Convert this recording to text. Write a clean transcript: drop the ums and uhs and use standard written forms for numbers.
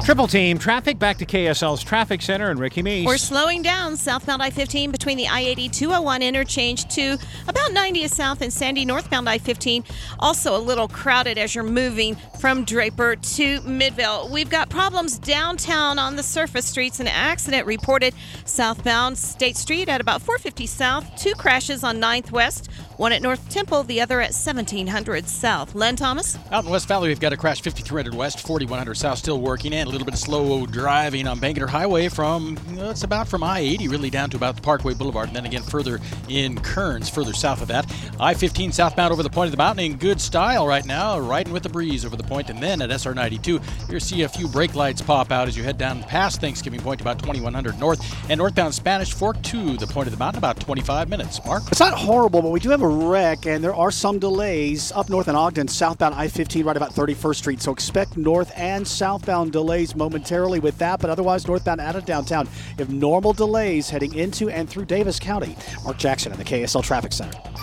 Triple team traffic back to KSL's traffic center and Ricky Meese. We're slowing down southbound I-15 between the I-80-201 interchange to about 90 south and Sandy northbound I-15. Also a little crowded as you're moving from Draper to Midvale. We've got problems downtown on the surface streets. An accident reported southbound State Street at about 450 south. 2 crashes on 9th West. One at North Temple, the other at 1700 South. Len Thomas? Out in West Valley, we've got a crash 5300 West, 4100 South still working, and a little bit of slow driving on Bangerter Highway from I-80 really down to about the Parkway Boulevard, and then again further in Kearns, further south of that. I-15 southbound over the point of the mountain in good style right now, riding with the breeze over the point, and then at SR-92, you'll see a few brake lights pop out as you head down past Thanksgiving Point to about 2100 North, and northbound Spanish Fork to the point of the mountain about 25 minutes. Mark? It's not horrible, but we do have a wreck, and there are some delays up north in Ogden, southbound I-15 right about 31st Street. So expect north and southbound delays momentarily with that, but otherwise northbound out of downtown. You have normal delays heading into and through Davis County. Mark Jackson in the KSL Traffic Center.